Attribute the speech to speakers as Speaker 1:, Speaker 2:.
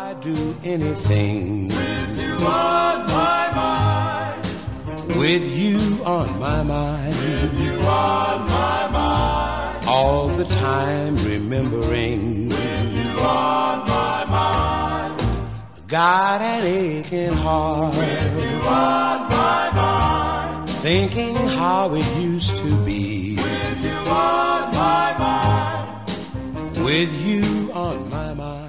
Speaker 1: I'd do anything
Speaker 2: with you on my mind.
Speaker 1: With you on my mind.
Speaker 2: With you on my mind.
Speaker 1: All the time remembering.
Speaker 2: With you on my mind.
Speaker 1: Got an aching heart.
Speaker 2: With you on my mind.
Speaker 1: Thinking how it used to be.
Speaker 2: With you on my mind.
Speaker 1: With you on my mind.